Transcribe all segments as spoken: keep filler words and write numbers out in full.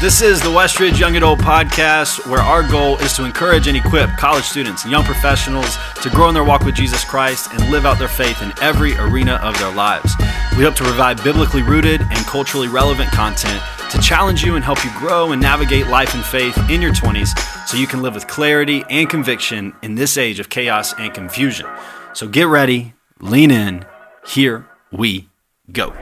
This is the Westridge Young Adult Podcast, where our goal is to encourage and equip college students and young professionals to grow in their walk with Jesus Christ and live out their faith in every arena of their lives. We hope to provide biblically rooted and culturally relevant content to challenge you and help you grow and navigate life and faith in your twenties so you can live with clarity and conviction in this age of chaos and confusion. So get ready, lean in, here we go.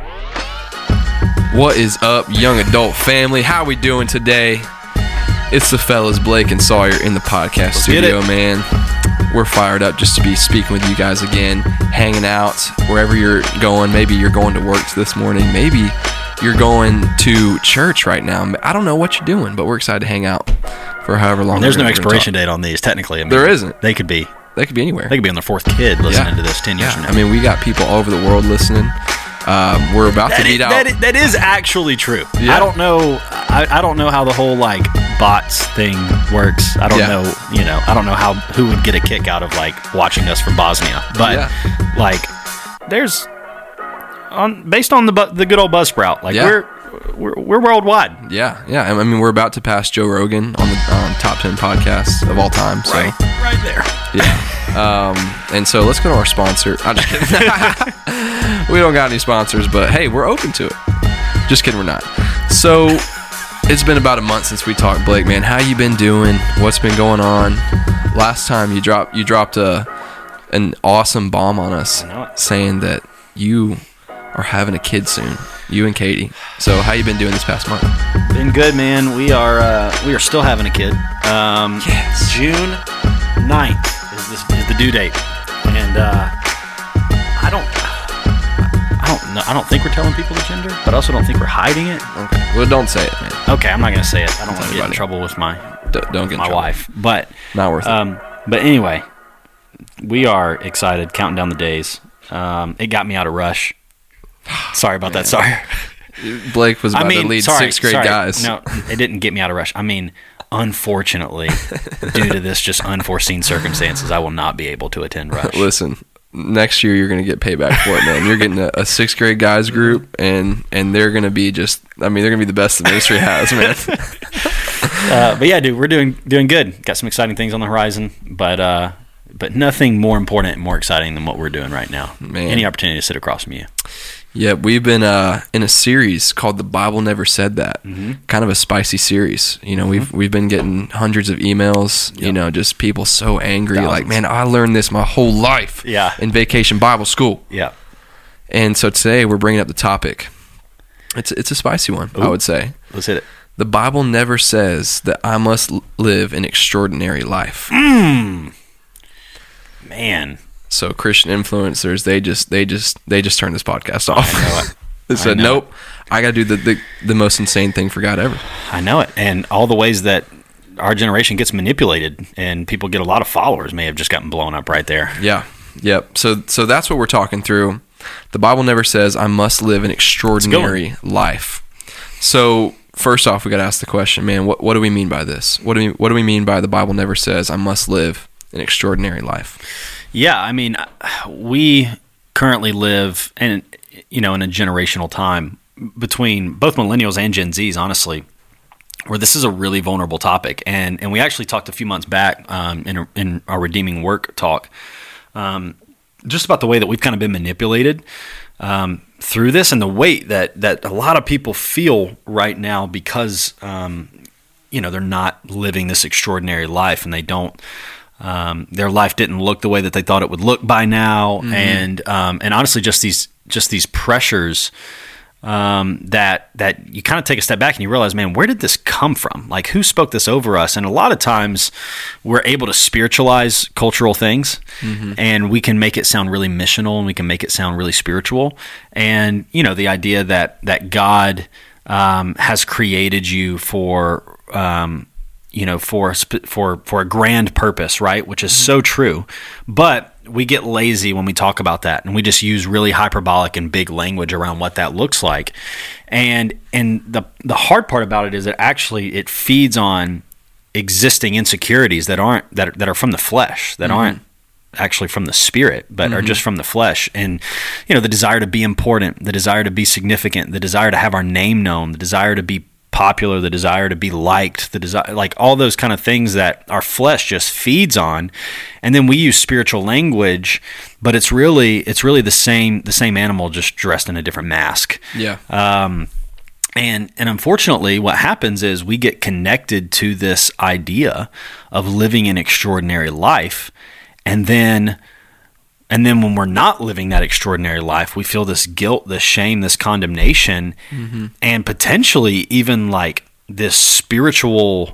What is up, young adult family? How we doing today? It's the fellas Blake and Sawyer in the podcast Let's studio, man. We're fired up just to be speaking with you guys again, hanging out wherever you're going. Maybe you're going to work this morning. Maybe you're going to church right now. I don't know what you're doing, but we're excited to hang out for however long. And there's no expiration date on these, technically. I mean, there isn't. They could be. They could be anywhere. They could be on their fourth kid listening Yeah. to this ten years Yeah. from now. I mean, we got people all over the world listening. Um, we're about That to is, beat out. that, is, that is actually true. Yeah. I don't know. I, I don't know how the whole like bots thing works. I don't Yeah. know. You know. I don't know how who would get a kick out of like watching us from Bosnia. But Yeah. like, there's on based on the bu- the good old Buzzsprout. Like Yeah. we're we're we're worldwide. Yeah, yeah. I mean, we're about to pass Joe Rogan on the um, top ten podcasts of all time. So, Right. Right there. yeah. Um, and so let's go to our sponsor. I'm just kidding. We don't got any sponsors, but hey, we're open to it. Just kidding, we're not. So it's been about a month since we talked, Blake. Man, how you been doing? What's been going on? Last time you dropped, you dropped a an awesome bomb on us, I know it. saying that you are having a kid soon. You and Katie. So how you been doing this past month? Been good, man. We are uh, we are still having a kid. Um, Yes. June ninth is this is the due date, and uh, I don't I don't know. I don't think we're telling people the gender, but I also don't think we're hiding it. Okay. Well, don't say it, man. Okay, I'm not gonna say it. I don't want to get in anybody. trouble with my D- don't get in my trouble. wife. But Not worth it. um, but anyway, we are excited, counting down the days. Um, it got me out of rush. Sorry about that. Sorry. Blake was about I mean, to lead sorry, sixth grade sorry. guys. No, it didn't get me out of rush. I mean, unfortunately, due to this just unforeseen circumstances, I will not be able to attend rush. Listen, next year you're going to get payback for it, man. You're getting a, a sixth grade guys group, and and they're going to be just, I mean, they're going to be the best the ministry has, man. Uh, but yeah, dude, we're doing doing good. Got some exciting things on the horizon, but uh, but nothing more important and more exciting than what we're doing right now. Man. Any opportunity to sit across from you. Yeah, we've been uh, in a series called "The Bible Never Said That." Mm-hmm. Kind of a spicy series. You know, we've we've been getting hundreds of emails. You Yep. know, just people so angry, like, Thousands. man, I learned this my whole life. Yeah. in Vacation Bible School. Yeah. And so today we're bringing up the topic. It's it's a spicy one, I Ooh. would say. Let's hit it. The Bible never says that I must l- live an extraordinary life. Man, So Christian influencers, they just they just they just turned this podcast off. I know it. They I said, know "Nope, I got to do the, the the most insane thing for God ever." I know it. And all the ways that our generation gets manipulated and people get a lot of followers may have just gotten blown up right there. Yeah, yep. So so that's what we're talking through. The Bible never says I must live an extraordinary life. So first off, we got to ask the question, man. What what do we mean by this? What do we what do we mean by the Bible never says I must live an extraordinary life? Yeah, I mean, we currently live in, you know, in a generational time between both millennials and Gen Zs, honestly, where this is a really vulnerable topic. And and we actually talked a few months back um, in, in our Redeeming Work talk um, just about the way that we've kind of been manipulated um, through this and the weight that, that a lot of people feel right now because, um, you know, they're not living this extraordinary life and they don't, Um, their life didn't look the way that they thought it would look by now, Mm-hmm. and um, and honestly, just these just these pressures um, that that you kind of take a step back and you realize, man, where did this come from? Like, who spoke this over us? And a lot of times, we're able to spiritualize cultural things, Mm-hmm. and we can make it sound really missional, and we can make it sound really spiritual. And you know, the idea that that God um, has created you for um, you know, for for for a grand purpose, right? Which is so true. But we get lazy when we talk about that, and we just use really hyperbolic and big language around what that looks like. And and the the hard part about it is that actually it feeds on existing insecurities that aren't that are, that are from the flesh, that Mm-hmm. aren't actually from the spirit, but Mm-hmm. are just from the flesh. And you know, the desire to be important, the desire to be significant, the desire to have our name known, the desire to be popular, the desire to be liked, the desire, like all those kind of things that our flesh just feeds on. And then we use spiritual language, but it's really it's really the same the same animal just dressed in a different mask. Yeah. Um, and and unfortunately, what happens is we get connected to this idea of living an extraordinary life, and then. And then when we're not living that extraordinary life, we feel this guilt, this shame, this condemnation, mm-hmm. and potentially even like this spiritual,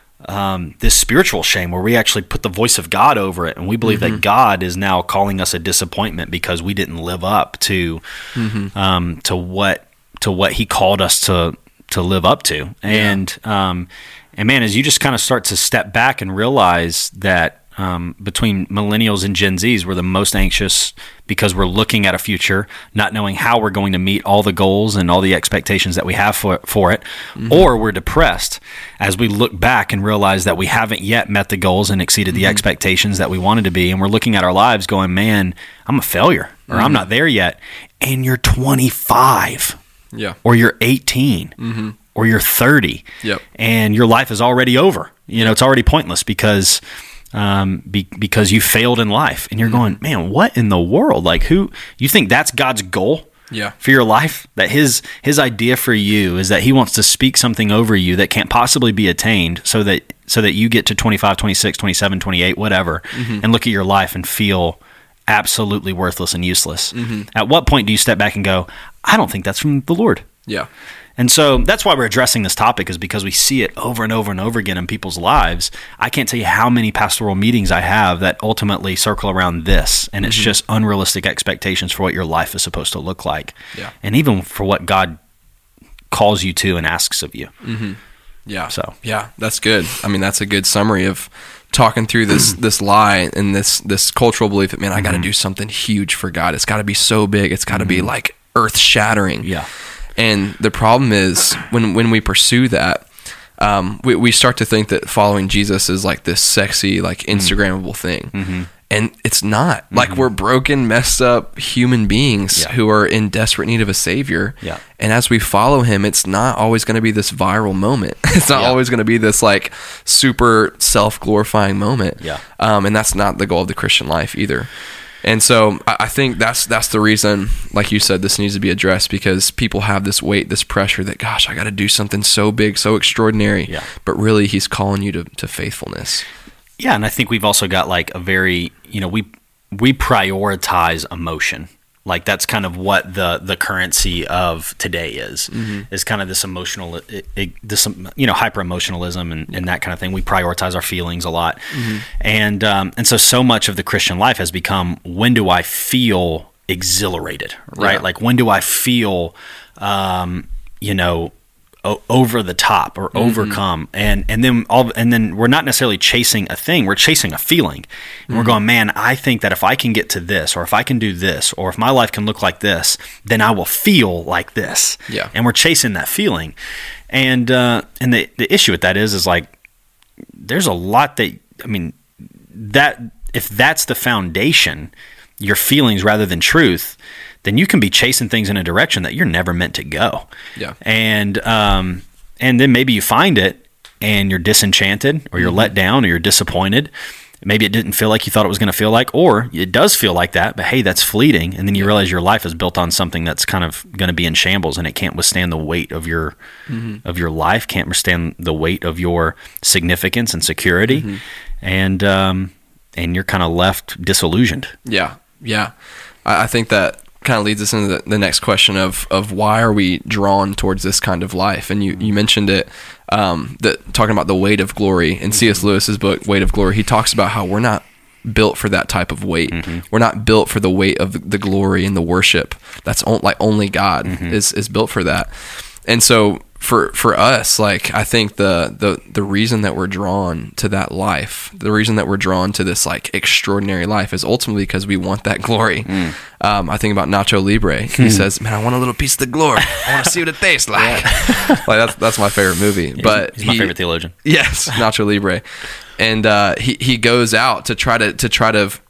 um, this spiritual shame where we actually put the voice of God over it, and we believe mm-hmm. that God is now calling us a disappointment because we didn't live up to, mm-hmm. um, to what to what He called us to to live up to. Yeah. And um, and man, as you just kind of start to step back and realize that. Um, between millennials and Gen Zs, we're the most anxious because we're looking at a future, not knowing how we're going to meet all the goals and all the expectations that we have for, for it, mm-hmm. or we're depressed as we look back and realize that we haven't yet met the goals and exceeded mm-hmm. the expectations that we wanted to be, and we're looking at our lives going, man, I'm a failure, or mm-hmm. I'm not there yet, and you're twenty-five, yeah, or you're eighteen, mm-hmm. or you're thirty, yep. and your life is already over. You know, it's already pointless because... Um, be, because you failed in life, and you're mm-hmm. going, man, what in the world? Like, who you think that's God's goal yeah. for your life? That his his idea for you is that He wants to speak something over you that can't possibly be attained, so that so that you get to twenty-five, twenty-six, twenty-seven, twenty-eight, whatever, mm-hmm. and look at your life and feel absolutely worthless and useless. Mm-hmm. At what point do you step back and go, I don't think that's from the Lord? Yeah. And so that's why we're addressing this topic, is because we see it over and over and over again in people's lives. I can't tell you how many pastoral meetings I have that ultimately circle around this, and it's mm-hmm. just unrealistic expectations for what your life is supposed to look like, yeah. and even for what God calls you to and asks of you. Mm-hmm. Yeah, so yeah, that's good. I mean, that's a good summary of talking through this this lie and this this cultural belief that, man, I got to mm-hmm. do something huge for God. It's got to be so big. It's got to mm-hmm. be like earth shattering. Yeah. And the problem is when when we pursue that, um, we, we start to think that following Jesus is like this sexy, like Instagrammable thing. Mm-hmm. And it's not. Mm-hmm. Like, we're broken, messed up human beings yeah. who are in desperate need of a savior. Yeah. And as we follow Him, it's not always going to be this viral moment. It's not yeah. always going to be this like super self-glorifying moment. Yeah. Um, and that's not the goal of the Christian life either. And so I think that's that's the reason, like you said, this needs to be addressed, because people have this weight, this pressure that, gosh, I got to do something so big, so extraordinary. Yeah. But really, He's calling you to, to faithfulness. Yeah, and I think we've also got like a very, you know, we we prioritize emotion. Like, that's kind of what the the currency of today is, mm-hmm. is kind of this emotional, it, it, this, you know, hyper emotionalism and, and that kind of thing. We prioritize our feelings a lot, mm-hmm. and um, and so so much of the Christian life has become, when do I feel exhilarated, right? Yeah. Like, when do I feel, um, you know, o- over the top or mm-hmm. overcome, and and then all, and then we're not necessarily chasing a thing, we're chasing a feeling, and mm-hmm. we're going, man, I think that if I can get to this, or if I can do this, or if my life can look like this, then I will feel like this. Yeah. And we're chasing that feeling, and uh, and the the issue with that is is like, there's a lot that, I mean, that if that's the foundation, your feelings rather than truth, then you can be chasing things in a direction that you're never meant to go. Yeah. And um, and then maybe you find it and you're disenchanted, or you're mm-hmm. let down, or you're disappointed. Maybe it didn't feel like you thought it was going to feel like, or it does feel like that, but hey, that's fleeting. And then you realize your life is built on something that's kind of going to be in shambles, and it can't withstand the weight of your mm-hmm. of your life, can't withstand the weight of your significance and security, mm-hmm. and um, and you're kind of left disillusioned. Yeah, yeah. I, I think that kind of leads us into the, the next question of of why are we drawn towards this kind of life? And you, you mentioned it, um, that talking about the weight of glory in mm-hmm. C S Lewis's book, Weight of Glory. He talks about how we're not built for that type of weight. Mm-hmm. We're not built for the weight of the, the glory and the worship. That's on, like only God mm-hmm. is is built for that. And so for for us, like, I think the the the reason that we're drawn to that life, the reason that we're drawn to this like extraordinary life, is ultimately because we want that glory. Mm. Um, I think about Nacho Libre. He says, "Man, I want a little piece of the glory. I want to see what it tastes like." Like, that's that's my favorite movie. He's, but he's my he, favorite theologian. Yes, Nacho Libre. And uh, he he goes out to try to to try to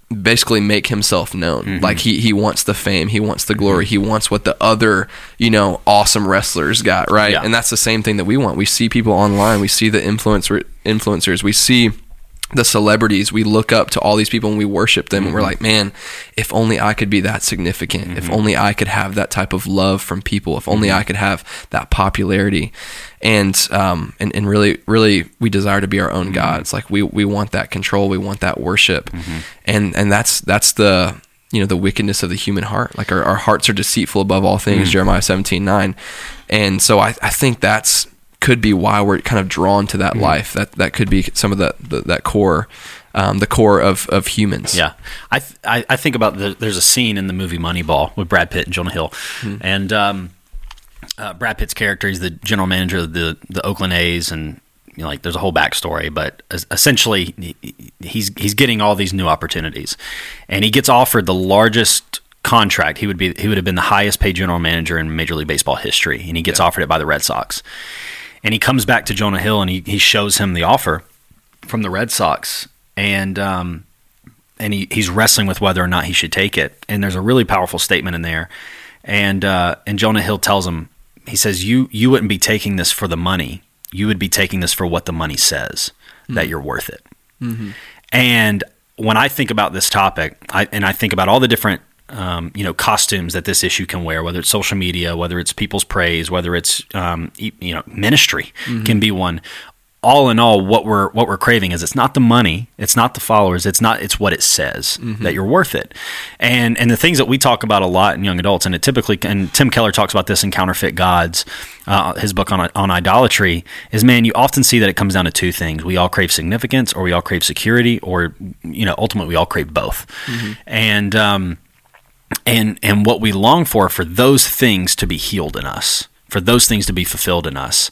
basically make himself known. Mm-hmm. Like he he wants the fame, he wants the glory, he wants what the other, you know, awesome wrestlers got, right? Yeah. And that's the same thing that we want. We see people online, we see the influencer influencers, we see the celebrities, we look up to all these people and we worship them, mm-hmm. and we're like, man, if only I could be that significant, mm-hmm. if only I could have that type of love from people, if only mm-hmm. I could have that popularity. And um and, and really really we desire to be our own mm-hmm. God. It's like we we want that control, we want that worship. Mm-hmm. And and that's that's the you know the wickedness of the human heart. Like our, our hearts are deceitful above all things, mm-hmm. Jeremiah seventeen nine. And so I, I think that's could be why we're kind of drawn to that mm-hmm. life. That that could be some of the, the that core, um, the core of, of humans. Yeah, I th- I, I think about the, there's a scene in the movie Moneyball with Brad Pitt and Jonah Hill, mm-hmm. and um, uh, Brad Pitt's character, he's the general manager of the the Oakland A's, and you know, like there's a whole backstory, but essentially he's he's getting all these new opportunities, and he gets offered the largest contract. He would be he would have been the highest paid general manager in Major League Baseball history, and he gets yeah. offered it by the Red Sox. And he comes back to Jonah Hill and he, he shows him the offer from the Red Sox, and um, and he, he's wrestling with whether or not he should take it. And there's a really powerful statement in there, and uh, and Jonah Hill tells him, he says, "You you wouldn't be taking this for the money. You would be taking this for what the money says, mm-hmm. that you're worth it." Mm-hmm. And when I think about this topic, I, and I think about all the different Um, you know, costumes that this issue can wear, whether it's social media, whether it's people's praise, whether it's um, you know, ministry mm-hmm. can be one. All in all, what we're what we're craving is it's not the money, it's not the followers, it's not it's what it says mm-hmm. that you're worth it. And and the things that we talk about a lot in young adults, and it typically, and Tim Keller talks about this in Counterfeit Gods, uh, his book on on idolatry, is man, you often see that it comes down to two things: we all crave significance, or we all crave security, or you know, ultimately we all crave both. Mm-hmm. And um, And and what we long for, for those things to be healed in us, for those things to be fulfilled in us.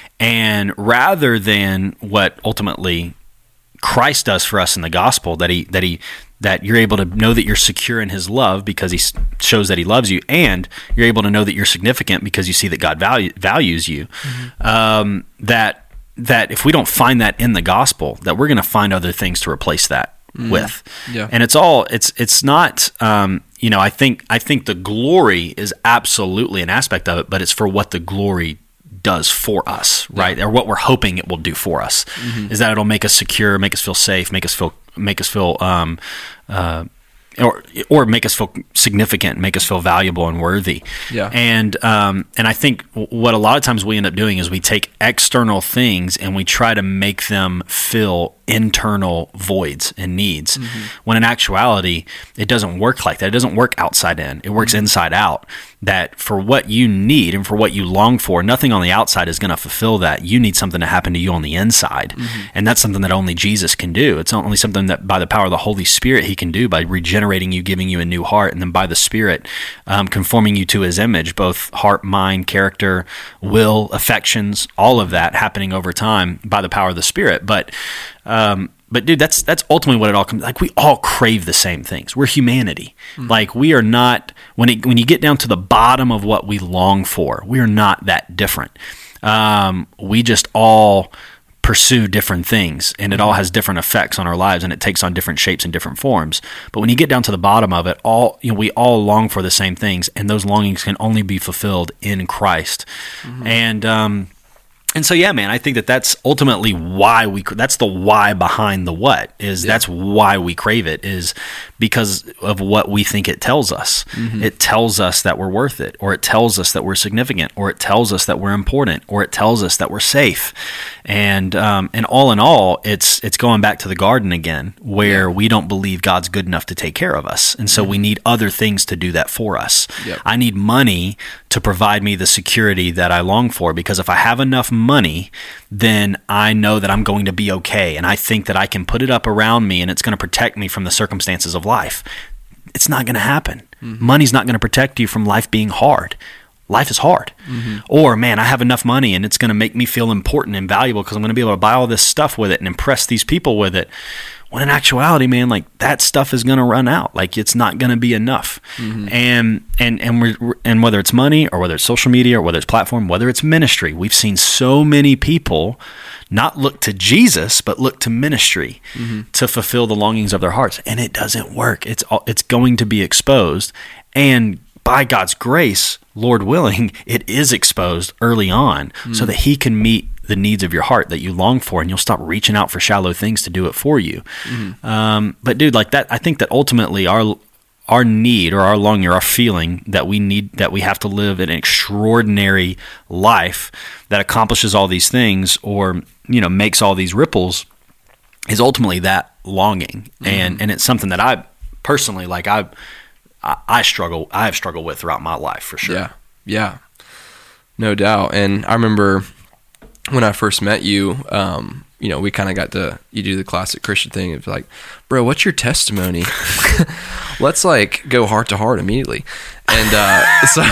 And rather than what ultimately Christ does for us in the gospel, that he that he that you're able to know that you're secure in his love because he shows that he loves you, and you're able to know that you're significant because you see that God value, values you, mm-hmm. um, that that if we don't find that in the gospel, that we're going to find other things to replace that mm-hmm. with. Yeah. And it's all it's it's not um, you know, I think I think the glory is absolutely an aspect of it, but it's for what the glory does for us, right? Yeah. Or what we're hoping it will do for us, mm-hmm. is that it'll make us secure, make us feel safe, make us feel make us feel um, uh, or or make us feel significant, make us feel valuable and worthy. Yeah. And um, and I think what a lot of times we end up doing is we take external things and we try to make them fill internal voids and needs, mm-hmm. when in actuality it doesn't work like that. It doesn't work outside in, it works mm-hmm. inside out. That for what you need and for what you long for, nothing on the outside is going to fulfill that. You need something to happen to you on the inside, mm-hmm. and that's something that only Jesus can do. It's only something that by the power of the Holy Spirit he can do, by regenerating you, giving you a new heart, and then by the Spirit um, conforming you to his image, both heart, mind, character, will, affections, all of that happening over time by the power of the Spirit. But Um, but dude, that's that's ultimately what it all comes. Like we all crave the same things. We're humanity. Mm-hmm. Like we are not. When it when you get down to the bottom of what we long for, we are not that different. Um, we just all pursue different things, and it all has different effects on our lives, and it takes on different shapes and different forms. But when you get down to the bottom of it, all you know, we all long for the same things, and those longings can only be fulfilled in Christ. Mm-hmm. And um, And so, yeah, man, I think that that's ultimately why we, that's the why behind the what, is yeah. that's why we crave it, is because of what we think it tells us. Mm-hmm. It tells us that we're worth it, or it tells us that we're significant, or it tells us that we're important, or it tells us that we're safe. And um, and all in all, it's it's going back to the garden again, where yeah. we don't believe God's good enough to take care of us. And so mm-hmm. we need other things to do that for us. Yep. I need money to provide me the security that I long for, because if I have enough money, then I know that I'm going to be okay, and I think that I can put it up around me and it's going to protect me from the circumstances of life. It's not going to happen. Mm-hmm. Money's not going to protect you from life being hard. Life is hard. Mm-hmm. Or, man, I have enough money and it's going to make me feel important and valuable because I'm going to be able to buy all this stuff with it and impress these people with it. When in actuality, man, like that stuff is going to run out. Like it's not going to be enough. Mm-hmm. And and and we're, and whether it's money or whether it's social media or whether it's platform, whether it's ministry, we've seen so many people not look to Jesus, but look to ministry mm-hmm. to fulfill the longings of their hearts, and it doesn't work. It's it's going to be exposed, and by God's grace, Lord willing, it is exposed early on mm-hmm. so that He can meet the needs of your heart that you long for, and you'll stop reaching out for shallow things to do it for you. Mm-hmm. Um, but dude, like that, I think that ultimately our our need or our longing or our feeling that we need, that we have to live an extraordinary life that accomplishes all these things, or you know makes all these ripples, is ultimately that longing. Mm-hmm. And and it's something that I personally like. I I, I struggle. I have struggled with throughout my life for sure. Yeah, yeah, no doubt. And I remember when I first met you, um, you know, we kind of got to, you do the classic Christian thing of like, bro, what's your testimony? Let's like go heart to heart immediately. And uh, so,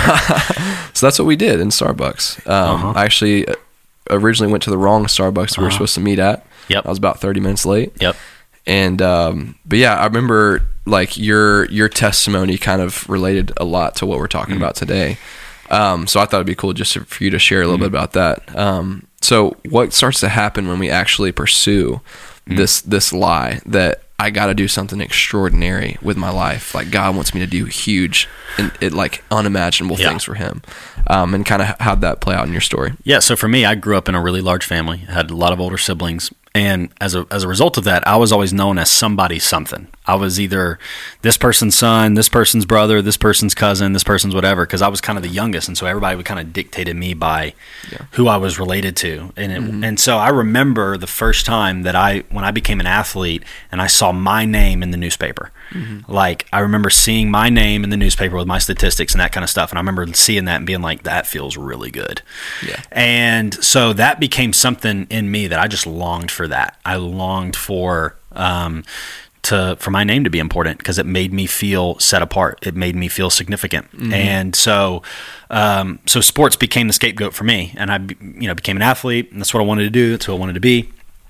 so that's what we did in Starbucks. Um, uh-huh. I actually originally went to the wrong Starbucks we uh-huh. were supposed to meet at. Yep. I was about thirty minutes late. Yep. And, um, but yeah, I remember like your, your testimony kind of related a lot to what we're talking mm-hmm. about today. Um, so I thought it'd be cool just for you to share a little mm-hmm. bit about that. Um, so what starts to happen when we actually pursue mm-hmm. this, this lie that I got to do something extraordinary with my life? Like God wants me to do huge and it like unimaginable yeah. things for Him. Um, and kind of how'd that play out in your story? Yeah. So for me, I grew up in a really large family, had a lot of older siblings. And as a as a result of that, I was always known as somebody something. I was either this person's son, this person's brother, this person's cousin, this person's whatever, because I was kind of the youngest, and so everybody would kind of dictated me by yeah. who I was related to. And it, mm-hmm. and so I remember the first time that I when I became an athlete and I saw my name in the newspaper. Mm-hmm. Like I remember seeing my name in the newspaper with my statistics and that kind of stuff, and I remember seeing that and being like, that feels really good. Yeah. And so that became something in me that I just longed for. That I longed for um, to for my name to be important, because it made me feel set apart. It made me feel significant, mm-hmm. and so um, so sports became the scapegoat for me. And I, you know, became an athlete, and that's what I wanted to do. That's who I wanted to be.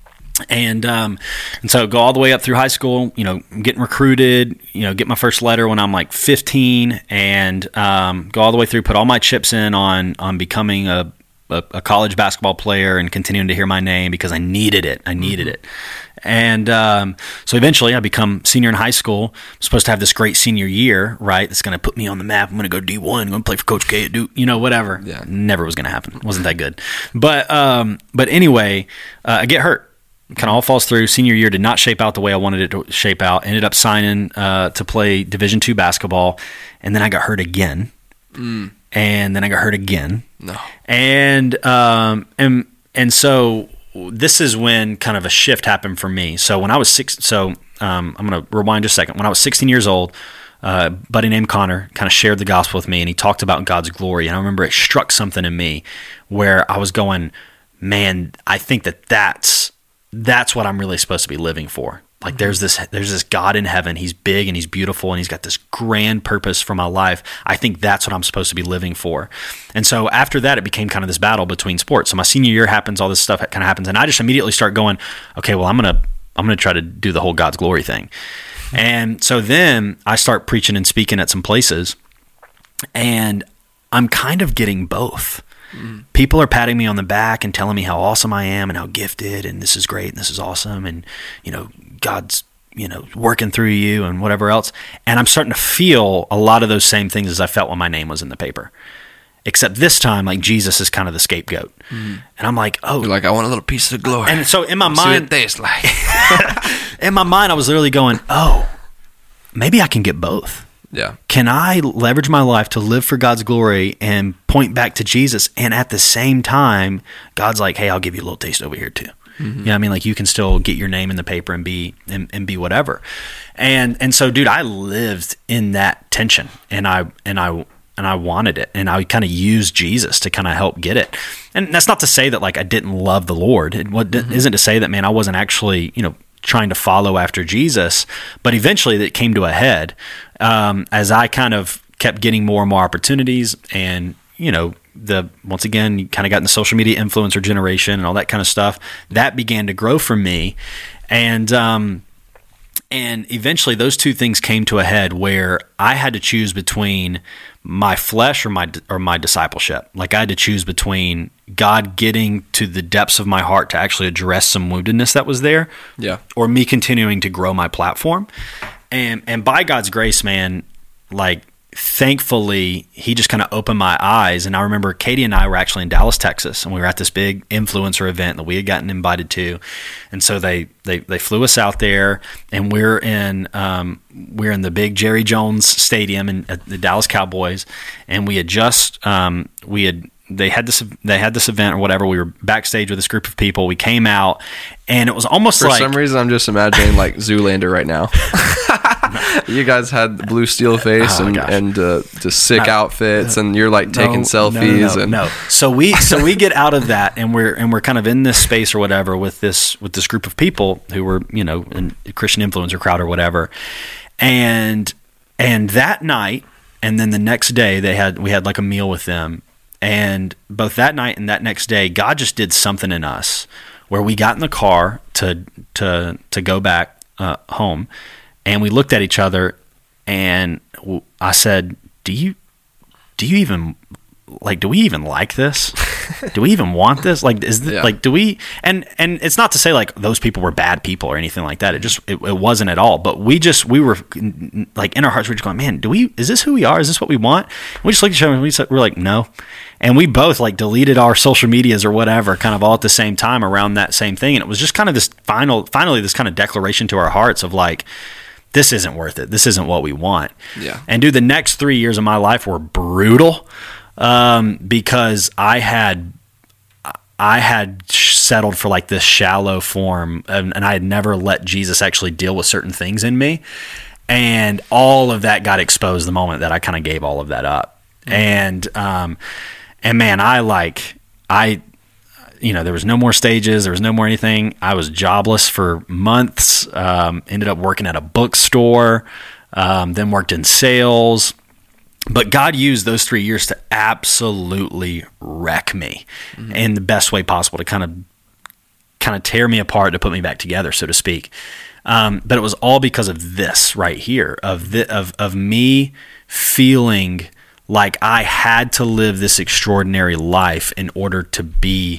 And um, and so go all the way up through high school. You know, getting recruited. You know, get my first letter when I'm like fifteen, and um, go all the way through. Put all my chips in on on becoming a A, a college basketball player and continuing to hear my name because I needed it. I needed mm-hmm. it. And um, so eventually I become senior in high school. I'm supposed to have this great senior year, right? That's going to put me on the map. I'm going to go D one. I'm going to play for Coach K at Duke, you know, whatever. Yeah. Never was going to happen. Wasn't that good. But um, but anyway, uh, I get hurt. Kind of all falls through. Senior year did not shape out the way I wanted it to shape out. Ended up signing uh, to play Division two basketball. And then I got hurt again. Mm. And then I got hurt again. No. And um and and so this is when kind of a shift happened for me. So when I was six, so um I'm gonna rewind just a second. When I was sixteen years old, uh, a buddy named Connor kind of shared the gospel with me, and he talked about God's glory. And I remember it struck something in me where I was going, man, I think that that's that's what I'm really supposed to be living for. Like there's this there's this God in heaven. He's big and he's beautiful and he's got this grand purpose for my life. I think that's what I'm supposed to be living for. And so after that, it became kind of this battle between sports. So my senior year happens, all this stuff kind of happens, and I just immediately start going, okay, well I'm gonna I'm gonna try to do the whole God's glory thing. And so then I start preaching and speaking at some places, and I'm kind of getting both. Mm. People are patting me on the back and telling me how awesome I am and how gifted and this is great and this is awesome and you know God's you know working through you and whatever else. And I'm starting to feel a lot of those same things as I felt when my name was in the paper. Except this time, like Jesus is kind of the scapegoat, mm. and I'm like, oh, you're like I want a little piece of the glory. And so in my Let's mind, see what it tastes like. in my mind, I was literally going, oh, maybe I can get both. Yeah. Can I leverage my life to live for God's glory and point back to Jesus? And at the same time, God's like, hey, I'll give you a little taste over here too. Mm-hmm. You know what I mean? Like you can still get your name in the paper and be and, and be whatever. And and so, dude, I lived in that tension, and I and I and I wanted it, and I kind of used Jesus to kind of help get it. And that's not to say that like I didn't love the Lord. It mm-hmm. isn't to say that, man, I wasn't actually, you know, trying to follow after Jesus, but eventually it came to a head um, as I kind of kept getting more and more opportunities, and you know, the once again, you kind of got in the social media influencer generation and all that kind of stuff. That began to grow for me, and um, And eventually those two things came to a head where I had to choose between my flesh or my or my discipleship. Like I had to choose between God getting to the depths of my heart to actually address some woundedness that was there, yeah, or me continuing to grow my platform. And and by God's grace, man, like thankfully, he just kind of opened my eyes. And I remember Katie and I were actually in Dallas, Texas, and we were at this big influencer event that we had gotten invited to. And so they they, they flew us out there, and we're in um, we're in the big Jerry Jones Stadium in at the Dallas Cowboys, and we had just um, we had. They had this. They had this event or whatever. We were backstage with this group of people. We came out, and it was almost For like some reason, I'm just imagining like Zoolander right now. You guys had the blue steel face Oh, and gosh. and uh, just sick No. outfits, and you're like taking No, selfies no, no, and no. So we so we get out of that, and we're and we're kind of in this space or whatever with this with this group of people who were, you know, in a Christian influencer crowd or whatever, and and that night, and then the next day they had we had like a meal with them. And both that night and that next day, God just did something in us where we got in the car to to to go back uh, home, and we looked at each other, and I said, "Do you do you even like? Do we even like this? Do we even want this? Like, is this, Yeah. like do we?" And and it's not to say like those people were bad people or anything like that. It just it, it wasn't at all. But we just we were like in our hearts, we were just going, "Man, do we? Is this who we are? Is this what we want?" And we just looked at each other and we said, we're like, "No." And we both like deleted our social medias or whatever, kind of all at the same time around that same thing. And it was just kind of this final, finally, this kind of declaration to our hearts of like, this isn't worth it. This isn't what we want. Yeah. And dude, the next three years of my life were brutal um, because I had, I had settled for like this shallow form, and, and I had never let Jesus actually deal with certain things in me. And all of that got exposed the moment that I kind of gave all of that up. Mm-hmm. And, um, And man, I like, I, you know, there was no more stages. There was no more anything. I was jobless for months, um, ended up working at a bookstore, um, then worked in sales. But God used those three years to absolutely wreck me mm-hmm. in the best way possible, to kind of, kind of tear me apart, to put me back together, so to speak. Um, but it was all because of this right here, of the, of of me feeling like I had to live this extraordinary life in order to be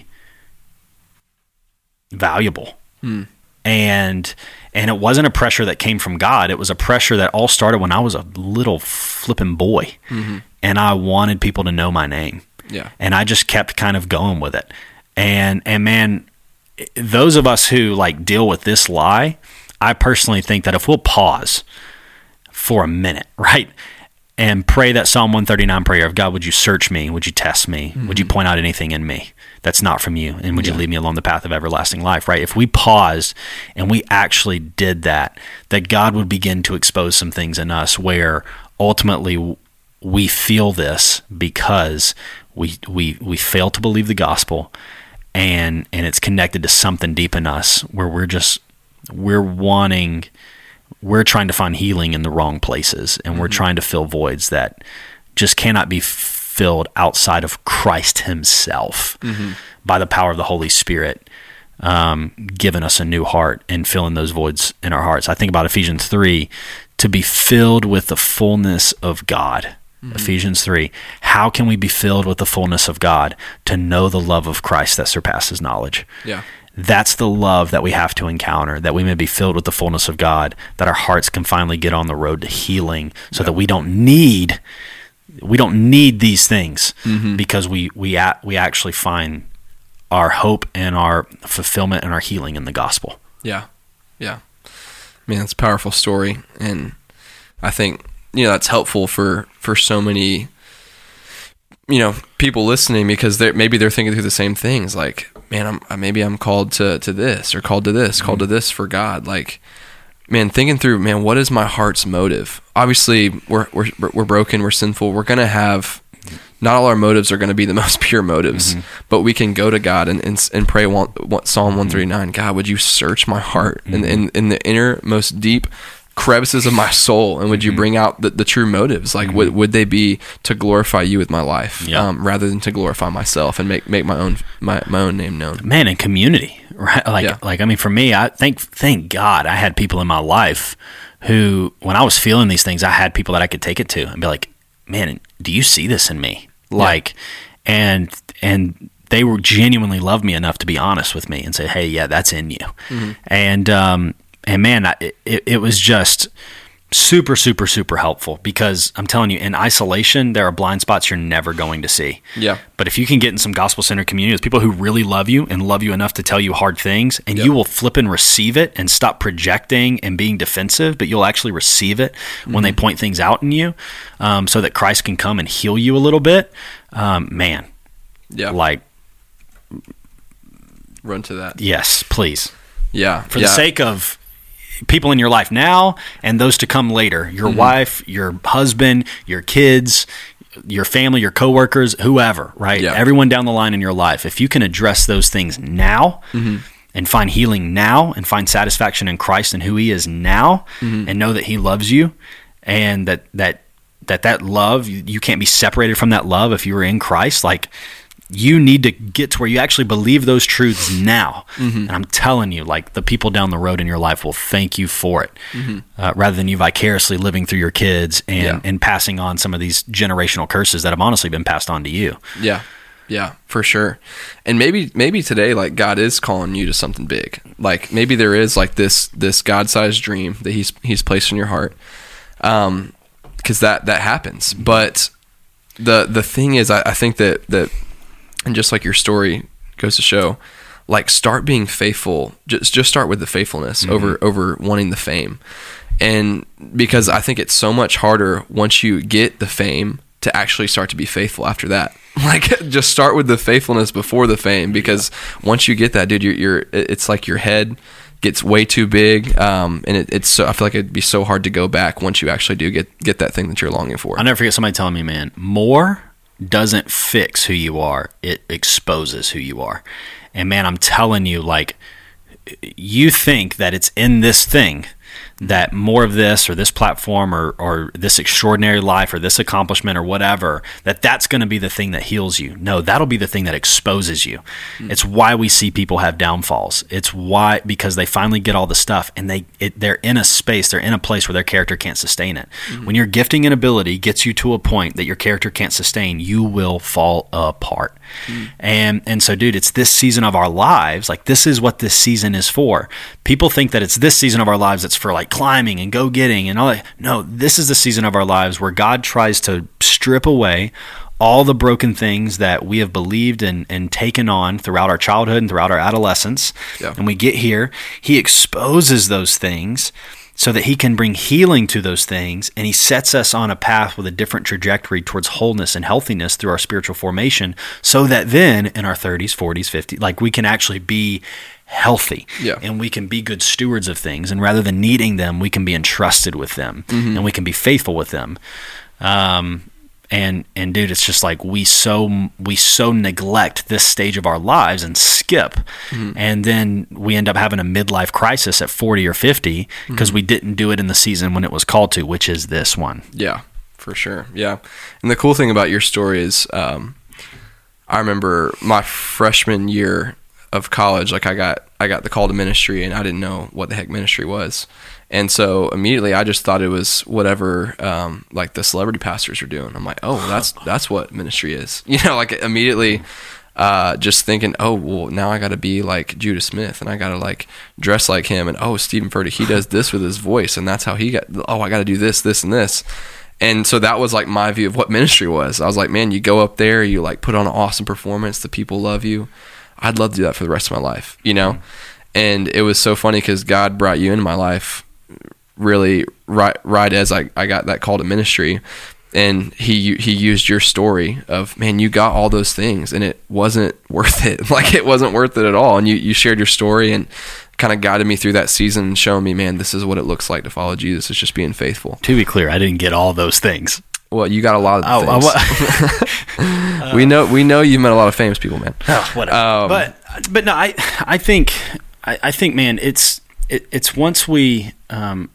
valuable. Mm. And and it wasn't a pressure that came from God. It was a pressure that all started when I was a little flipping boy. Mm-hmm. And I wanted people to know my name. Yeah. And I just kept kind of going with it. And and man, those of us who like deal with this lie, I personally think that if we'll pause for a minute, right? And pray that Psalm one thirty-nine prayer of, God, would you search me? Would you test me? Mm-hmm. Would you point out anything in me that's not from you? And would yeah. you lead me along the path of everlasting life, right? If we paused and we actually did that, that God would begin to expose some things in us where ultimately we feel this because we we we fail to believe the gospel, and and it's connected to something deep in us where we're just, we're wanting... we're trying to find healing in the wrong places, and we're mm-hmm. trying to fill voids that just cannot be filled outside of Christ himself mm-hmm. by the power of the Holy Spirit, um, giving us a new heart and filling those voids in our hearts. I think about Ephesians three, to be filled with the fullness of God. Mm-hmm. Ephesians three, how can we be filled with the fullness of God? To know the love of Christ that surpasses knowledge. Yeah. That's the love that we have to encounter, that we may be filled with the fullness of God, that our hearts can finally get on the road to healing, so yeah. that we don't need we don't need these things mm-hmm. because we we a, we actually find our hope and our fulfillment and our healing in the gospel. Yeah. Yeah. Man, it's a powerful story, and I think, you know, that's helpful for for so many, you know, people listening, because they're maybe they're thinking through the same things, like, man, I'm maybe I'm called to, to this, or called to this, mm-hmm. called to this for God. Like, man, thinking through, man, what is my heart's motive? Obviously, we're we're we're broken, we're sinful. We're gonna have, not all our motives are gonna be the most pure motives, mm-hmm. but we can go to God and and, and pray one, one, Psalm one thirty-nine. God, would you search my heart mm-hmm. in, in in the innermost deep crevices of my soul, and would you Mm-hmm. bring out the, the true motives? Like, Mm-hmm. would, would they be to glorify you with my life, Yeah. um, rather than to glorify myself and make, make my own my, my own name known? Man, in community, right? Like, Yeah. like I mean, for me, I think, thank God, I had people in my life who, when I was feeling these things, I had people that I could take it to and be like, "Man, do you see this in me?" Like, and and they were genuinely loved me enough to be honest with me and say, "Hey, yeah, that's in you." Mm-hmm. And um, and man, I, it it was just super, super, super helpful, because I'm telling you, in isolation, there are blind spots you're never going to see. Yeah. But if you can get in some gospel-centered communities, people who really love you and love you enough to tell you hard things, and Yep. you will flip and receive it and stop projecting and being defensive, but you'll actually receive it when Mm-hmm. they point things out in you, um, so that Christ can come and heal you a little bit. Um, man, Yeah. like, Run to that. yes, please. Yeah. For yeah. the sake of people in your life now and those to come later, your Mm-hmm. wife, your husband, your kids, your family, your coworkers, whoever, right? Yeah. Everyone down the line in your life, if you can address those things now Mm-hmm. and find healing now and find satisfaction in Christ and who he is now, Mm-hmm. and know that he loves you, and that that that that love, you, you can't be separated from that love if you were in Christ, like, you need to get to where you actually believe those truths now. Mm-hmm. And I'm telling you, like, the people down the road in your life will thank you for it, Mm-hmm. uh, rather than you vicariously living through your kids and, Yeah. and passing on some of these generational curses that have honestly been passed on to you. Yeah. Yeah, for sure. And maybe maybe today, like, God is calling you to something big. Like, maybe there is like this this God-sized dream that he's he's placed in your heart. Um, because that that happens. But the the thing is, I, I think that that, and just like your story goes to show, like, start being faithful. Just just start with the faithfulness Mm-hmm. over over wanting the fame. And because I think it's so much harder once you get the fame to actually start to be faithful after that. Like, just start with the faithfulness before the fame, because once you get that, dude, you're, you're it's like your head gets way too big, um, and it, it's so, I feel like it'd be so hard to go back once you actually do get get that thing that you're longing for. I'll never forget somebody telling me, man, more doesn't fix who you are, it exposes who you are. And man, I'm telling you, like, you think that it's in this thing that more of this or this platform or, or this extraordinary life or this accomplishment or whatever, that that's going to be the thing that heals you. No, that'll be the thing that exposes you. Mm. It's why we see people have downfalls. It's why, because they finally get all the stuff and they it, they're in a space, they're in a place where their character can't sustain it. Mm-hmm. When your gifting and ability gets you to a point that your character can't sustain, you will fall apart. Mm. And and so, dude, it's this season of our lives. Like, this is what this season is for. People think that it's this season of our lives that's for, like, climbing and go-getting and all that. No, this is the season of our lives where God tries to strip away all the broken things that we have believed and, and taken on throughout our childhood and throughout our adolescence. Yeah. And we get here, he exposes those things so that he can bring healing to those things, and he sets us on a path with a different trajectory towards wholeness and healthiness through our spiritual formation, so that then in our thirties, forties, fifties, like, we can actually be healthy. Yeah. And we can be good stewards of things, and rather than needing them, we can be entrusted with them. Mm-hmm. And we can be faithful with them. Um, and and dude, it's just like we so we so neglect this stage of our lives and skip, mm-hmm. and then we end up having a midlife crisis at forty or fifty because mm-hmm. we didn't do it in the season when it was called to, which is this one. Yeah, for sure. Yeah. And the cool thing about your story is, um, I remember my freshman year of college, like, I got I got the call to ministry, and I didn't know what the heck ministry was. And so immediately I just thought it was whatever, um, like, the celebrity pastors are doing. I'm like, oh, that's that's what ministry is. You know, like, immediately uh, just thinking, oh, well, now I got to be like Judah Smith, and I got to, like, dress like him. And, oh, Stephen Furtick, he does this with his voice, and that's how he got, oh, I got to do this, this, and this. And so that was, like, my view of what ministry was. I was like, man, you go up there, you, like, put on an awesome performance, the people love you. I'd love to do that for the rest of my life, you know? And it was so funny because God brought you into my life really right right as I, I got that call to ministry, and he he used your story of, man, you got all those things and it wasn't worth it. Like, it wasn't worth it at all. And you, you shared your story and kind of guided me through that season, showing me, man, this is what it looks like to follow Jesus. It's just being faithful. To be clear, I didn't get all those things. Well, you got a lot of oh, things. uh, we know we know you met a lot of famous people, man. Oh, whatever. Um, but but no, I I think I, I think man, it's it, it's once we um,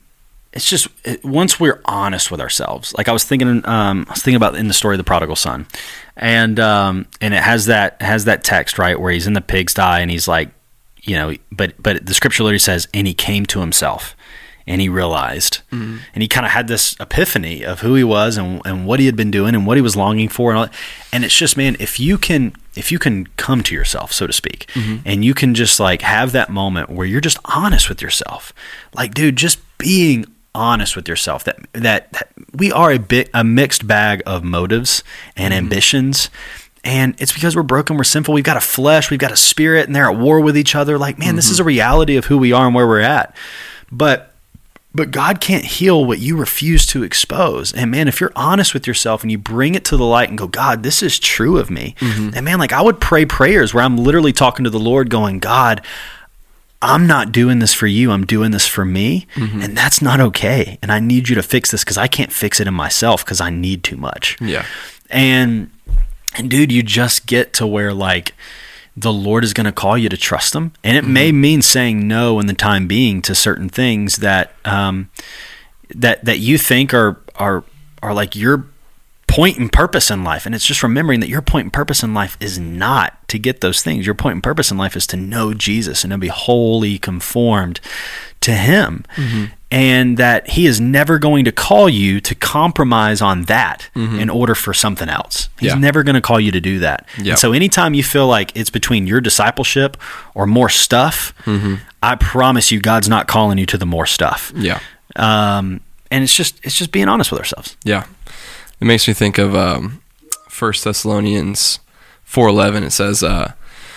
it's just it, once we're honest with ourselves. Like I was thinking, um, I was thinking about in the story of the prodigal son, and um, and it has that has that text right where he's in the pigsty and he's like, you know, but but the scripture literally says, and he came to himself. And he realized, mm-hmm. and he kind of had this epiphany of who he was and, and what he had been doing and what he was longing for, and all that. And it's just, man, if you can, if you can come to yourself, so to speak, mm-hmm. and you can just like have that moment where you're just honest with yourself, like, dude, just being honest with yourself that that, that we are a bit a mixed bag of motives and mm-hmm. ambitions. And it's because we're broken, we're sinful, we've got a flesh, we've got a spirit, and they're at war with each other. Like, man, mm-hmm. this is a reality of who we are and where we're at. But But God can't heal what you refuse to expose. And man, if you're honest with yourself and you bring it to the light and go, God, this is true of me. Mm-hmm. And man, like I would pray prayers where I'm literally talking to the Lord going, God, I'm not doing this for you. I'm doing this for me. Mm-hmm. And that's not okay. And I need you to fix this because I can't fix it in myself because I need too much. Yeah. And, and dude, you just get to where like, the Lord is going to call you to trust him. And it mm-hmm. may mean saying no in the time being to certain things that, um, that, that you think are, are, are like your point and purpose in life. And it's just remembering that your point and purpose in life is not to get those things. Your point and purpose in life is to know Jesus and to be wholly conformed to him. Mm-hmm. And that he is never going to call you to compromise on that mm-hmm. in order for something else. He's yeah. never going to call you to do that. Yep. And so anytime you feel like it's between your discipleship or more stuff, mm-hmm. I promise you God's not calling you to the more stuff. Yeah. Um, and it's just it's just being honest with ourselves. Yeah. It makes me think of um, First Thessalonians four eleven. It says, uh,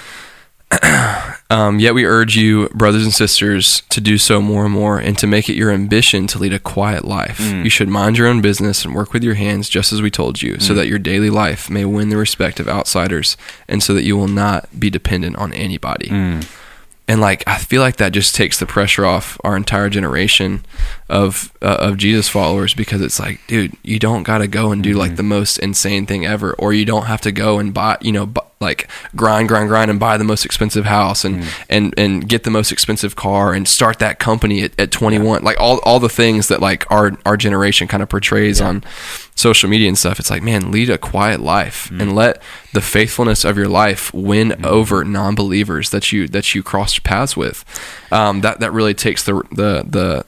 um, yet we urge you, brothers and sisters, to do so more and more and to make it your ambition to lead a quiet life. Mm. You should mind your own business and work with your hands just as we told you, mm. so that your daily life may win the respect of outsiders and so that you will not be dependent on anybody. Mm. And like, I feel like that just takes the pressure off our entire generation of uh, of Jesus followers, because it's like, dude, you don't got to go and do mm-hmm. like the most insane thing ever, or you don't have to go and buy, you know, bu- like grind, grind, grind and buy the most expensive house and, mm-hmm. and, and get the most expensive car and start that company at, at twenty-one. Yeah. Like all, all the things that like our, our generation kind of portrays yeah. on social media and stuff. It's like, man, lead a quiet life mm-hmm. and let the faithfulness of your life win mm-hmm. over non-believers that you, that you cross paths with. Um, that, that really takes the, the, the,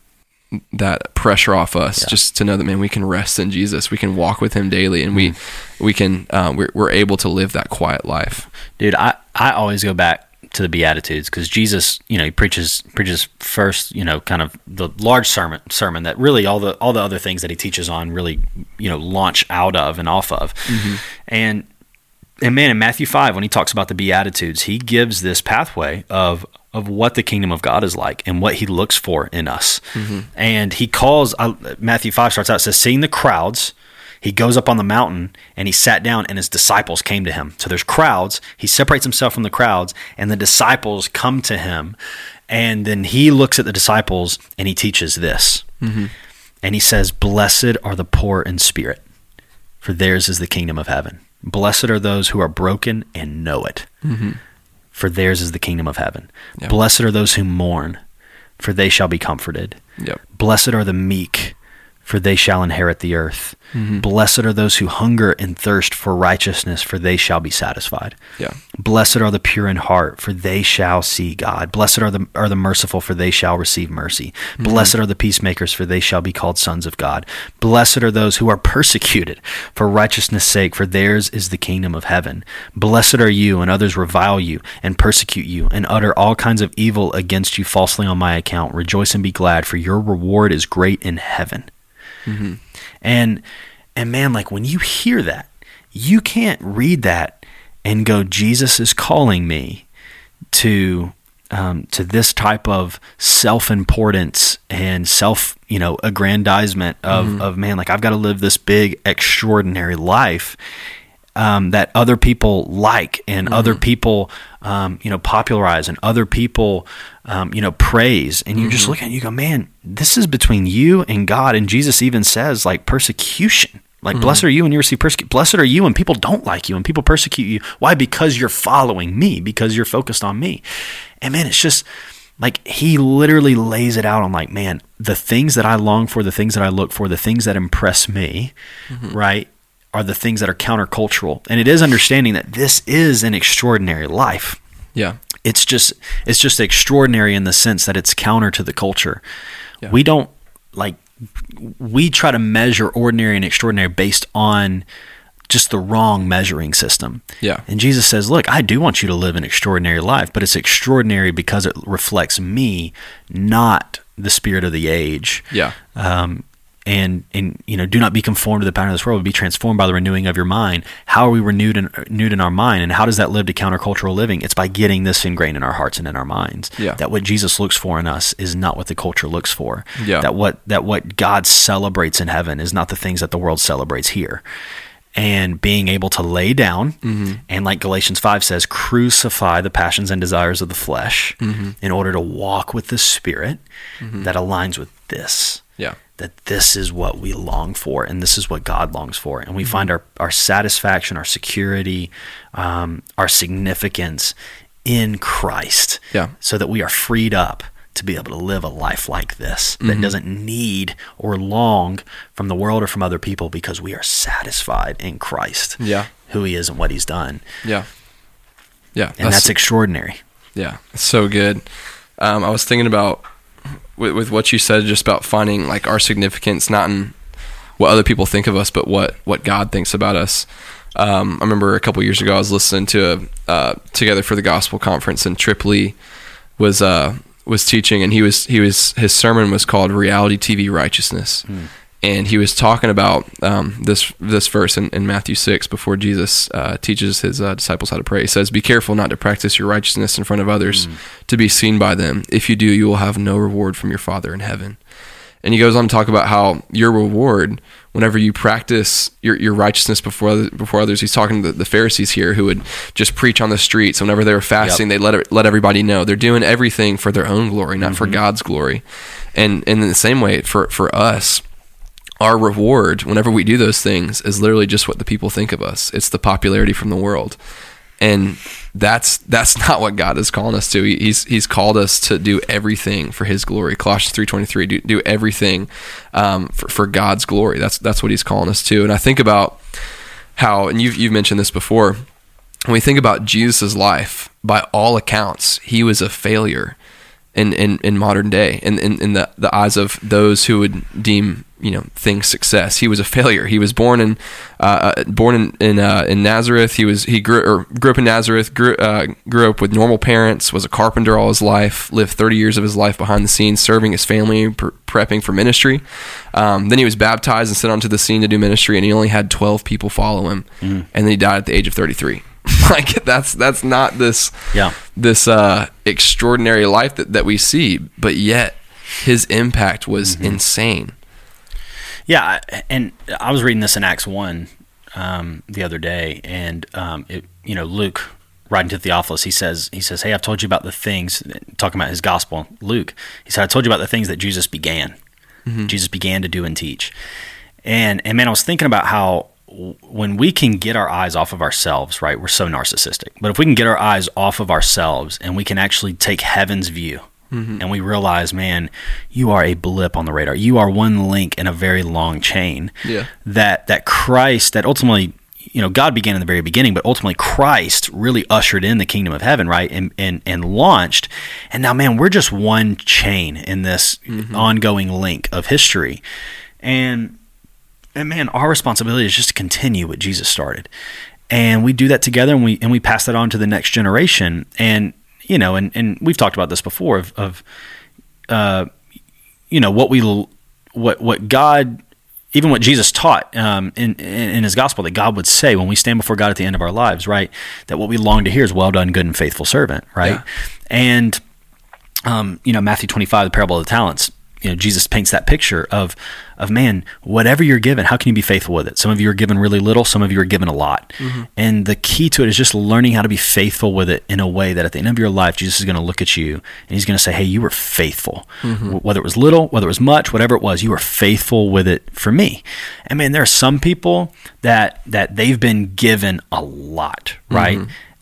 that pressure off us yeah. just to know that, man, we can rest in Jesus. We can walk with him daily, and we, we can, uh, we're, we're able to live that quiet life. Dude, I, I always go back to the Beatitudes, because Jesus, you know, he preaches, preaches first, you know, kind of the large sermon, sermon that really all the, all the other things that he teaches on really, you know, launch out of and off of. Mm-hmm. And, and man, in Matthew five, when he talks about the Beatitudes, he gives this pathway of, of what the kingdom of God is like and what he looks for in us. Mm-hmm. And he calls, uh, Matthew five starts out, it says, seeing the crowds, he goes up on the mountain and he sat down and his disciples came to him. So there's crowds, he separates himself from the crowds, and the disciples come to him. And then he looks at the disciples and he teaches this. Mm-hmm. And he says, blessed are the poor in spirit, for theirs is the kingdom of heaven. Blessed are those who are broken and know it. Mm-hmm. For theirs is the kingdom of heaven. Yep. Blessed are those who mourn, for they shall be comforted. Yep. Blessed are the meek, for they shall inherit the earth. Mm-hmm. Blessed are those who hunger and thirst for righteousness, for they shall be satisfied. Yeah. Blessed are the pure in heart, for they shall see God. Blessed are the are the merciful, for they shall receive mercy. Mm-hmm. Blessed are the peacemakers, for they shall be called sons of God. Blessed are those who are persecuted for righteousness' sake, for theirs is the kingdom of heaven. Blessed are you when others revile you and persecute you and utter all kinds of evil against you falsely on my account. Rejoice and be glad, for your reward is great in heaven. Mm-hmm. And and man, like when you hear that, you can't read that and go, Jesus is calling me to um, to this type of self-importance and self, you know, aggrandizement of mm-hmm. of man, like I've got to live this big, extraordinary life um, that other people like and mm-hmm. other people, um, you know, popularize and other people. Um, you know, praise, and you mm-hmm. just look at it and you go, man, this is between you and God. And Jesus even says, like, persecution. Like, mm-hmm. blessed are you when you receive persecution. Blessed are you when people don't like you and people persecute you. Why? Because you're following me, because you're focused on me. And man, it's just like he literally lays it out on like, man, the things that I long for, the things that I look for, the things that impress me, mm-hmm. right, are the things that are countercultural. And it is understanding that this is an extraordinary life. Yeah. It's just it's just extraordinary in the sense that it's counter to the culture. Yeah. We don't like we try to measure ordinary and extraordinary based on just the wrong measuring system. Yeah. And Jesus says, look, I do want you to live an extraordinary life, but it's extraordinary because it reflects me, not the spirit of the age. Yeah. Um, and, and, you know, do not be conformed to the pattern of this world, but be transformed by the renewing of your mind. How are we renewed in, renewed in our mind? And how does that live to countercultural living? It's by getting this ingrained in our hearts and in our minds. Yeah. That what Jesus looks for in us is not what the culture looks for. Yeah. That what, that what God celebrates in heaven is not the things that the world celebrates here. And being able to lay down, mm-hmm. and like Galatians five says, crucify the passions and desires of the flesh, mm-hmm. in order to walk with the Spirit, mm-hmm. that aligns with this. Yeah. That this is what we long for, and this is what God longs for. And we mm-hmm. find our, our satisfaction, our security, um, our significance in Christ. Yeah. So that we are freed up to be able to live a life like this, that mm-hmm. doesn't need or long from the world or from other people, because we are satisfied in Christ, yeah. who he is and what he's done. Yeah. Yeah. And that's, that's extraordinary. Yeah. It's so good. Um, I was thinking about, with, with what you said, just about finding like our significance, not in what other people think of us, but what, what God thinks about us. Um, I remember a couple years ago, I was listening to a, uh, Together for the Gospel conference, and Trip Lee was, uh, was teaching, and he was he was his sermon was called Reality T V Righteousness, mm. and he was talking about um, this this verse in, in Matthew six, before Jesus uh, teaches his uh, disciples how to pray. He says, "Be careful not to practice your righteousness in front of others, mm. to be seen by them. If you do, you will have no reward from your Father in heaven." And he goes on to talk about how your reward, whenever you practice your, your righteousness before other, before others, he's talking to the, the Pharisees here, who would just preach on the streets. Whenever they were fasting, yep. they let let everybody know they're doing everything for their own glory, not mm-hmm. for God's glory. And, and in the same way, for, for us, our reward, whenever we do those things, is literally just what the people think of us. It's the popularity from the world. And that's that's not what God is calling us to. He's he's called us to do everything for his glory. Colossians three twenty-three, do, do everything um, for, for God's glory. That's that's what he's calling us to. And I think about how, and you've, you've mentioned this before, when we think about Jesus' life, by all accounts, he was a failure in, in, in modern day, in, in, in the, the eyes of those who would deem, you know, things success. He was a failure. He was born in uh, born in in, uh, in Nazareth. He was he grew or grew up in Nazareth. Grew uh, grew up with normal parents. Was a carpenter all his life. Lived thirty years of his life behind the scenes, serving his family, pre- prepping for ministry. Um, then he was baptized and sent onto the scene to do ministry, and he only had twelve people follow him. Mm. And then he died at the age of thirty-three. Like that's that's not this yeah. this uh, extraordinary life that, that we see, but yet his impact was mm-hmm. insane. Yeah, and I was reading this in Acts one um, the other day, and um, it, you know, Luke, writing to Theophilus, he says, he says, "Hey, I've told you about the things," talking about his gospel. Luke, he said, "I told you about the things that Jesus began. Mm-hmm. Jesus began to do and teach." And and man, I was thinking about how when we can get our eyes off of ourselves, right? We're so narcissistic, but if we can get our eyes off of ourselves and we can actually take heaven's view. Mm-hmm. And we realize, man, you are a blip on the radar. You are one link in a very long chain. Yeah. That that Christ, that ultimately, you know, God began in the very beginning, but ultimately Christ really ushered in the kingdom of heaven, right? And and, and launched. And now, man, we're just one chain in this mm-hmm. ongoing link of history. And and man, our responsibility is just to continue what Jesus started. And we do that together, and we and we pass that on to the next generation. And you know, and, and we've talked about this before of, of uh, you know, what we, what what God, even what Jesus taught um, in, in in his gospel, that God would say when we stand before God at the end of our lives, right? That what we long to hear is, "Well done, good and faithful servant," right? Yeah. And um, you know, Matthew twenty-five, the parable of the talents. You know, Jesus paints that picture of, of man, whatever you're given, how can you be faithful with it? Some of you are given really little, some of you are given a lot. Mm-hmm. And the key to it is just learning how to be faithful with it in a way that at the end of your life, Jesus is going to look at you and he's going to say, "Hey, you were faithful." Mm-hmm. Whether it was little, whether it was much, whatever it was, you were faithful with it for me. And man, there are some people that that they've been given a lot, right? Mm-hmm.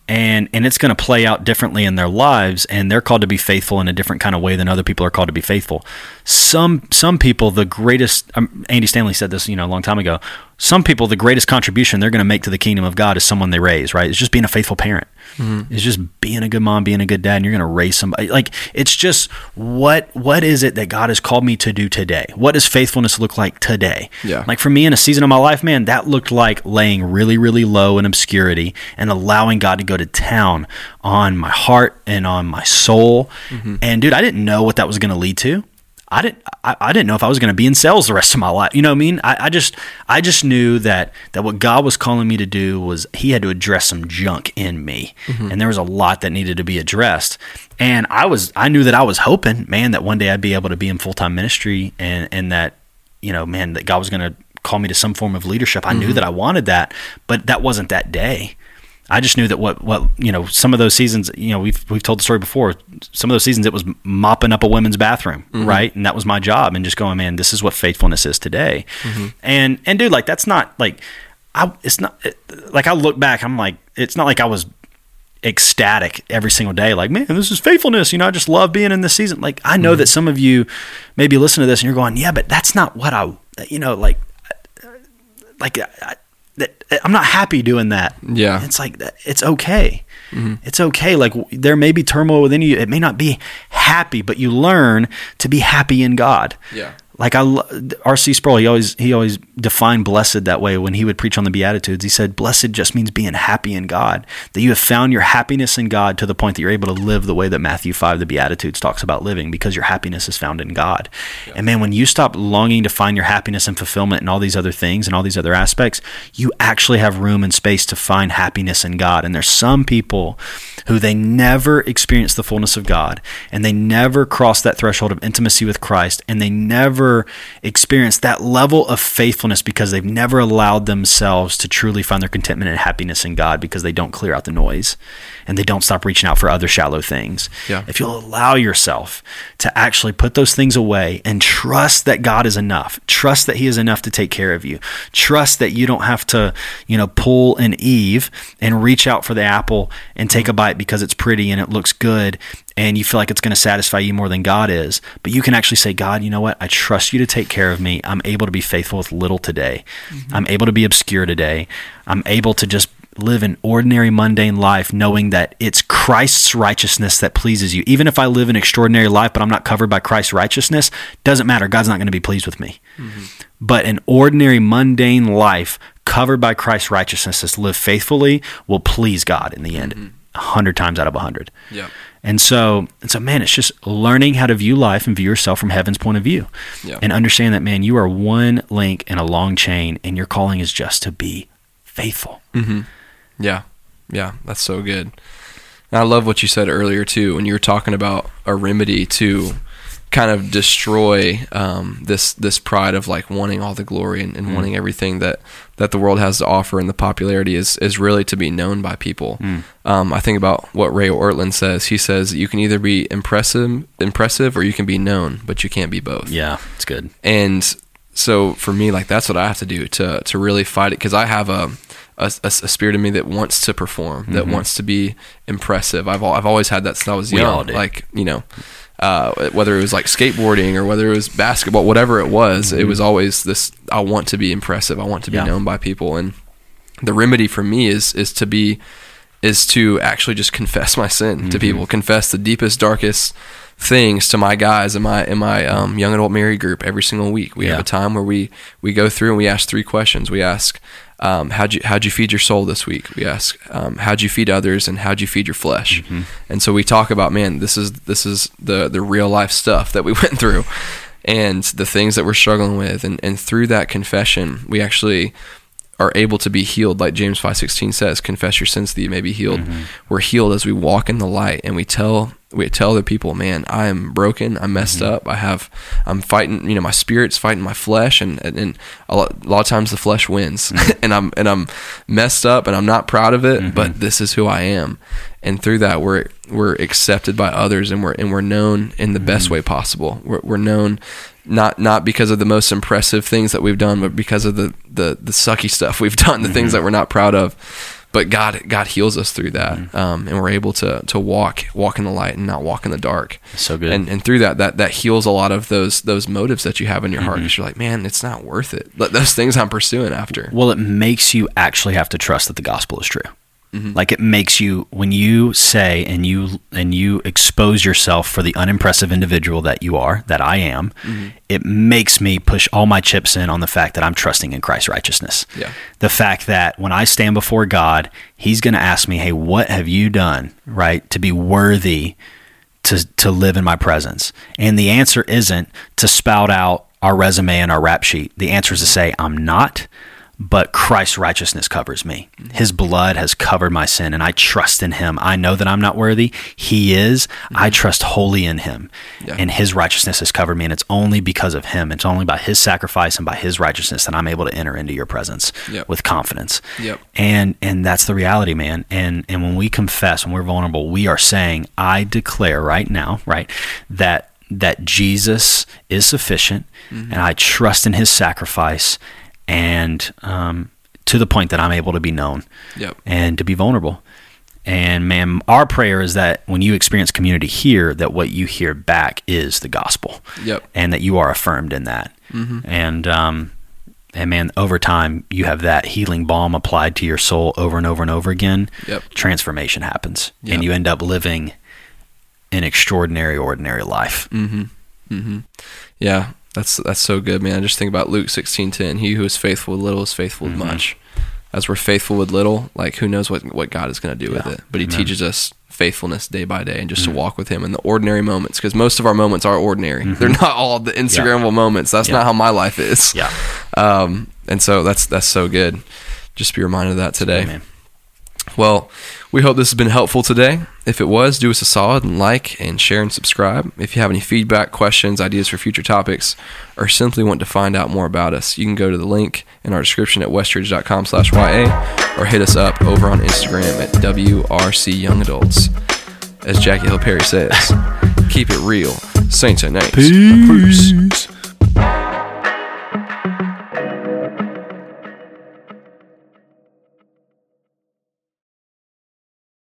and and it's going to play out differently in their lives, and they're called to be faithful in a different kind of way than other people are called to be faithful. Some some people, the greatest, um, Andy Stanley said this, you know, a long time ago. Some people, the greatest contribution they're going to make to the kingdom of God is someone they raise, right? It's just being a faithful parent. Mm-hmm. It's just being a good mom, being a good dad, and you're going to raise somebody. Like, it's just, what what is it that God has called me to do today? What does faithfulness look like today? Yeah. Like, for me, in a season of my life, man, that looked like laying really, really low in obscurity and allowing God to go to town on my heart and on my soul. Mm-hmm. And, dude, I didn't know what that was going to lead to. I didn't. I, I didn't know if I was going to be in sales the rest of my life. You know what I mean? I, I just. I just knew that that what God was calling me to do was He had to address some junk in me, mm-hmm. and there was a lot that needed to be addressed. And I was. I knew that I was hoping, man, that one day I'd be able to be in full time ministry, and and that, you know, man, that God was going to call me to some form of leadership. I mm-hmm. knew that I wanted that, but that wasn't that day. I just knew that what, what, you know, some of those seasons, you know, we've, we've told the story before, some of those seasons it was mopping up a women's bathroom, mm-hmm. right? And that was my job, and just going, man, this is what faithfulness is today. Mm-hmm. And, and dude, like, that's not like, I, it's not it, like, I look back, I'm like, it's not like I was ecstatic every single day. Like, man, this is faithfulness. You know, I just love being in this season. Like, I know mm-hmm. that some of you maybe listen to this and you're going, yeah, but that's not what I, you know, like, like, I, that I'm not happy doing that. Yeah. It's like, it's okay. Mm-hmm. It's okay. Like, there may be turmoil within you. It may not be happy, but you learn to be happy in God. Yeah. Like, I, R C Sproul, he always he always defined blessed that way when he would preach on the Beatitudes. He said, blessed just means being happy in God, that you have found your happiness in God to the point that you're able to live the way that Matthew five, the Beatitudes, talks about living, because your happiness is found in God. Yeah. And man, when you stop longing to find your happiness and fulfillment in all these other things and all these other aspects, you actually have room and space to find happiness in God. And there's some people who they never experience the fullness of God, and they never cross that threshold of intimacy with Christ, and they never experience that level of faithfulness because they've never allowed themselves to truly find their contentment and happiness in God, because they don't clear out the noise and they don't stop reaching out for other shallow things. Yeah. If you'll allow yourself to actually put those things away and trust that God is enough, trust that He is enough to take care of you, trust that you don't have to, you know, pull an Eve and reach out for the apple and take a bite because it's pretty and it looks good and you feel like it's going to satisfy you more than God is. But you can actually say, God, you know what? I trust you to take care of me. I'm able to be faithful with little today. Mm-hmm. I'm able to be obscure today. I'm able to just live an ordinary, mundane life, knowing that it's Christ's righteousness that pleases you. Even if I live an extraordinary life, but I'm not covered by Christ's righteousness, doesn't matter. God's not going to be pleased with me. Mm-hmm. But an ordinary, mundane life covered by Christ's righteousness that's lived faithfully will please God in the end, mm-hmm. a hundred times out of a hundred. Yeah. And so, and so, man, it's just learning how to view life and view yourself from heaven's point of view, yeah. and understand that, man, you are one link in a long chain, and your calling is just to be faithful. Mm-hmm. Yeah, yeah, that's so good. And I love what you said earlier too, when you were talking about a remedy to kind of destroy um, this this pride of like wanting all the glory and, and mm. wanting everything that, that the world has to offer, and the popularity is is really to be known by people. Mm. Um, I think about what Ray Ortlund says. He says you can either be impressive, impressive, or you can be known, but you can't be both. Yeah, it's good. And so for me, like that's what I have to do to to really fight it, because I have a A, a, a spirit in me that wants to perform, that mm-hmm. wants to be impressive. I've al- I've always had that since I was we young. All do. Like, you know, uh, whether it was like skateboarding or whether it was basketball, whatever it was, mm-hmm. it was always this, I want to be impressive. I want to be yeah. known by people. And the remedy for me is is to be, is to actually just confess my sin mm-hmm. to people, confess the deepest, darkest things to my guys in my in my um, young adult married group every single week. We yeah. have a time where we we go through and we ask three questions. We ask, um, how'd you how'd you feed your soul this week? We ask, um, how'd you feed others, and how'd you feed your flesh? Mm-hmm. And so we talk about, man, this is this is the the real life stuff that we went through, and the things that we're struggling with, and and through that confession, we actually are able to be healed. Like James five sixteen says, confess your sins that you may be healed. Mm-hmm. We're healed as we walk in the light, and we tell we tell other people, man, I am broken, I'm messed mm-hmm. up, I have I'm fighting, you know, my spirit's fighting my flesh, and and, and a, lot, a lot of times the flesh wins. Mm-hmm. and I'm and I'm messed up, and I'm not proud of it, mm-hmm. but this is who I am. And through that, we're we're accepted by others, and we're and we're known in the mm-hmm. best way possible. We're we're known not not because of the most impressive things that we've done, but because of the the, the sucky stuff we've done, the mm-hmm. things that we're not proud of. but God God heals us through that, mm-hmm. um, and we're able to to walk walk in the light and not walk in the dark. So good. And and through that that that heals a lot of those those motives that you have in your mm-hmm. heart, because you're like, man, it's not worth it. Those things I'm pursuing after. Well, it makes you actually have to trust that the gospel is true. Mm-hmm. Like, it makes you, when you say and you and you expose yourself for the unimpressive individual that you are, that I am, mm-hmm. it makes me push all my chips in on the fact that I'm trusting in Christ's righteousness. Yeah. The fact that when I stand before God, he's going to ask me, hey, what have you done, right, to be worthy to to live in my presence? And the answer isn't to spout out our resume and our rap sheet. The answer is to say, I'm not, but Christ's righteousness covers me. His blood has covered my sin, and I trust in him. I know that I'm not worthy. He is. Mm-hmm. I trust wholly in him, yeah. and his righteousness has covered me, and it's only because of him. It's only by his sacrifice and by his righteousness that I'm able to enter into your presence yep. with confidence. Yep. And and that's the reality, man. And and when we confess, when we're vulnerable, we are saying, I declare right now, right, that that Jesus is sufficient, mm-hmm. and I trust in his sacrifice, and um, to the point that I'm able to be known yep. and to be vulnerable. And man, our prayer is that when you experience community here, that what you hear back is the gospel, yep. and that you are affirmed in that. Mm-hmm. And um, and man, over time, you have that healing balm applied to your soul over and over and over again. Yep. Transformation happens, yep. and you end up living an extraordinary, ordinary life. Mm-hmm. Mm-hmm. Yeah. That's that's so good, man. I just think about Luke sixteen ten. He who is faithful with little is faithful with mm-hmm. much. As we're faithful with little, like, who knows what, what God is going to do yeah. with it. But he Amen. teaches us faithfulness day by day, and just mm-hmm. to walk with him in the ordinary moments, because most of our moments are ordinary. Mm-hmm. They're not all the Instagrammable yeah. moments. That's yeah. not how my life is. Yeah. Um, and so that's that's so good. Just be reminded of that today. Amen. Well, we hope this has been helpful today. If it was, do us a solid and like and share and subscribe. If you have any feedback, questions, ideas for future topics, or simply want to find out more about us, you can go to the link in our description at westridge.com slash YA, or hit us up over on Instagram at W R C Young Adults. As Jackie Hill Perry says, keep it real. Saints and Nates. Peace. Peace.